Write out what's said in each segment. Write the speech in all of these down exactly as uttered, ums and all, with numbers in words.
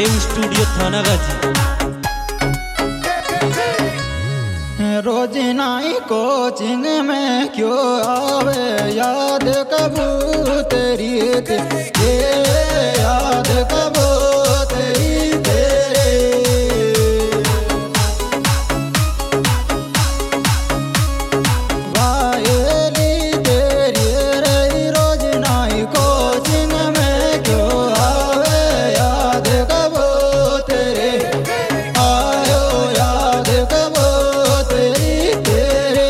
देव studio थाना गाजी। रोज नाई coaching में क्यों आवे याद कबूतरी तेरी, याद कबूतरी तेरे। वायली तेरी रही रोज नाई कोचिंग में क्यों आवे याद कबूतरी, आयो याद कबूतरी तेरे।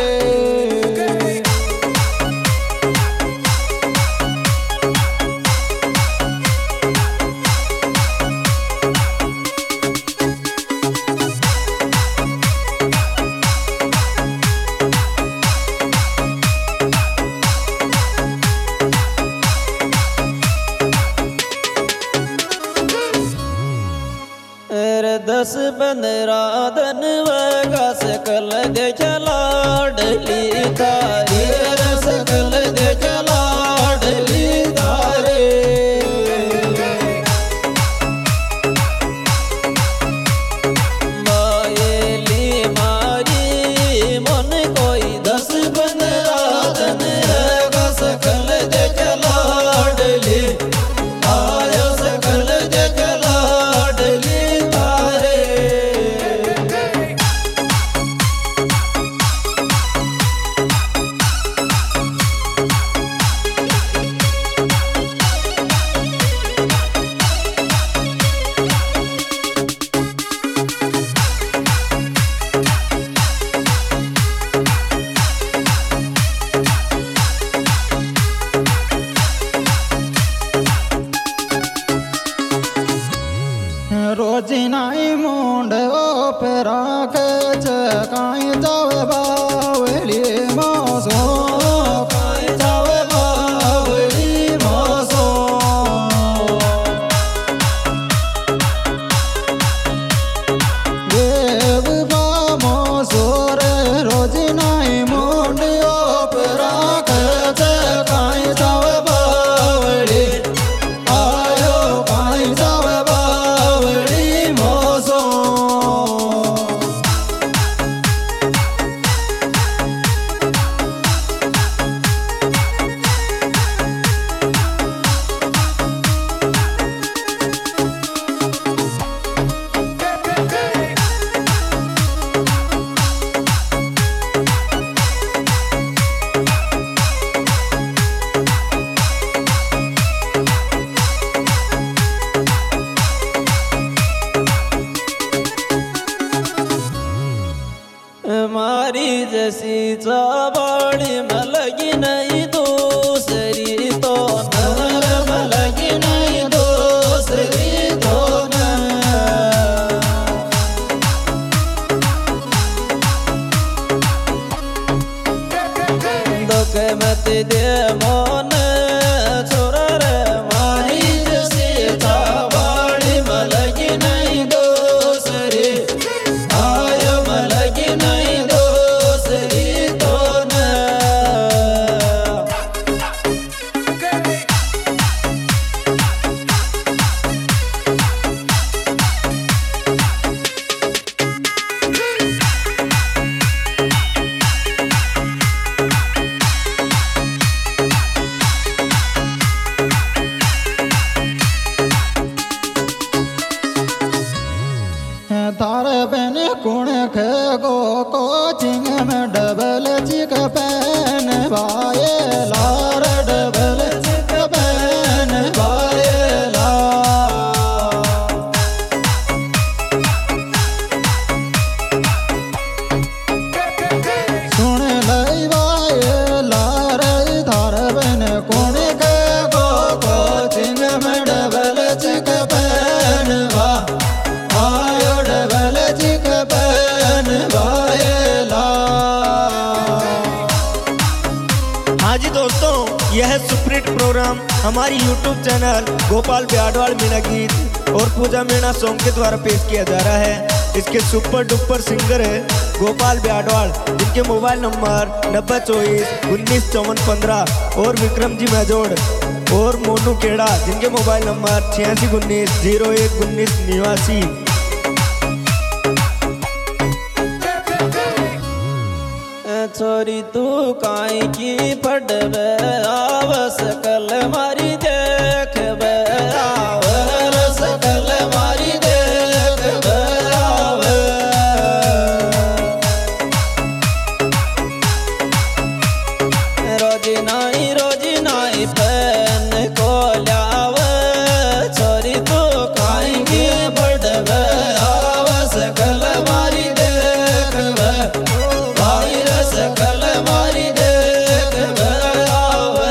दस पंद्रह दिन वगा सकल देख लाडली तारी, सकल देख लाडली तारे। मायली मारी मन कोई दस पंद्रह दिन वगा सकल देख लाडली, आयो सकल देख लाडली। रोज नाई मुंड ओपरा के चकाई जावे बावली मौसो, काई जावे बावली मौसो। देव बा मौसो रे रोज नाई मुंड ओपरा के चकाई जावे बावली, आयो काई जावे मारी जैसी चाबाड़ी मलगी नहीं दूसरी तो नर, मलगी नहीं दूसरी तो न। दुख मत दे मोन छोरा रे, मारी जैसी चाबाड़ी मलगी नहीं दूसरी, आयो मलगी नहीं दूसरी तो न। तारे बहन कुण खे गो कोचिंग में डबल चिक पहन भाए लार, डबल चिक पहन भाए ला। सुन लई भाए लार थार बहन कुण खे गो कोचिंग में डबल चिक पहन भा, आयो डबल चिक पहन भाएला। हाँ जी दोस्तों, यह सुपरहिट प्रोग्राम हमारी यूट्यूब चैनल गोपाल ब्याडवाल मीणा गीत और पूजा मीणा सॉन्ग के द्वारा पेश किया जा रहा है। इसके सुपर डुपर सिंगर है गोपाल ब्याडवाल, जिनके मोबाइल नंबर नब्बे चौबीस उन्नीस चौवन पंद्रह और विक्रम जी मेजोड़। और मोनू केड़ा जिनके मोबाइल नंबर छियासी उन्नीस जीरो एक उन्नीस निवासी। छोरी तू काई की पड़वे आवस कल मारी देख बे आवस कल मारी देख बे आवे रोजी नाई रोजी नाई पहन को लावे छोरी तू काई की पड़वे आवस कल मारी देख बे सकल मारी देख आवे।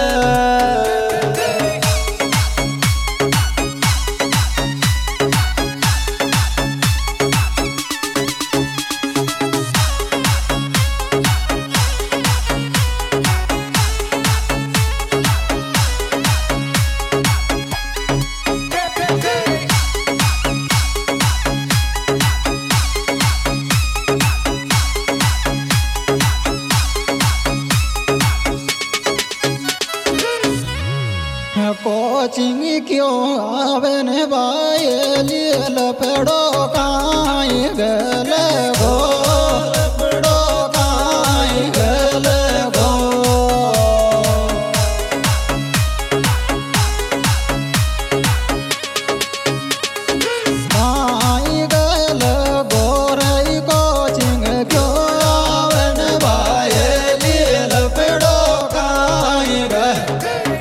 कोचिंग क्यों आवे ने बाये लियल पेड़ो काई गल गो पेड़ो काई गल गो काई गल गो रई कोचिंग क्यों आवे ने बाये लियल पेड़ो काई गल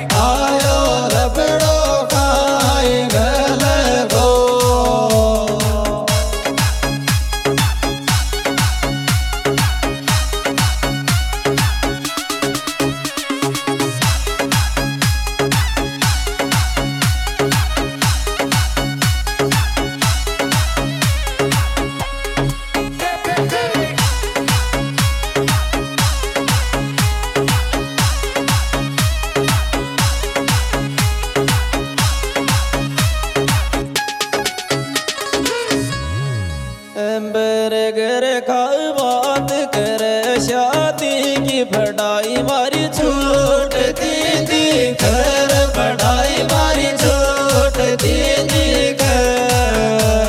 बात करे शादी की पढ़ाई मारी छूट दीदी घर पढ़ाई मारी छूट दीदी घर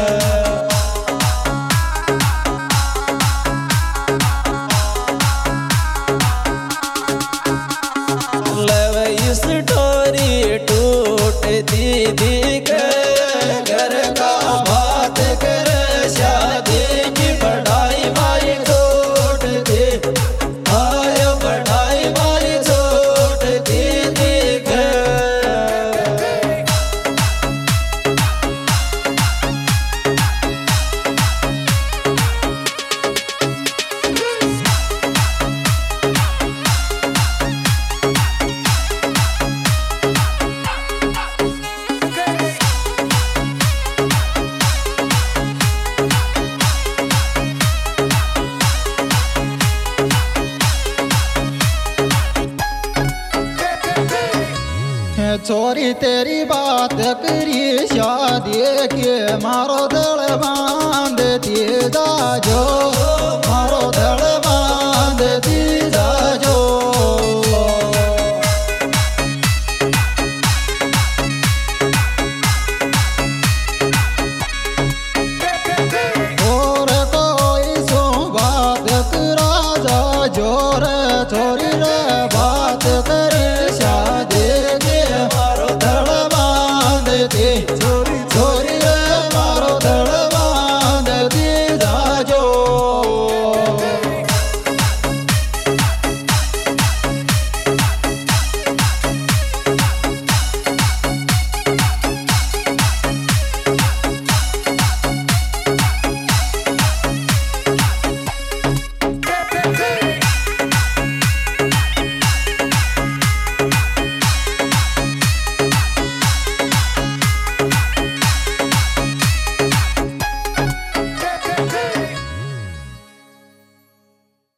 लव स्टोरी टूट दीदी घर का बात करे शादी की पढ़ाई मारी छूट दी आयो पढ़ाई मारी छूट दीदी घर चोरी तेरी बात करी शादी के मारो दल बांध दिया जो मारो दल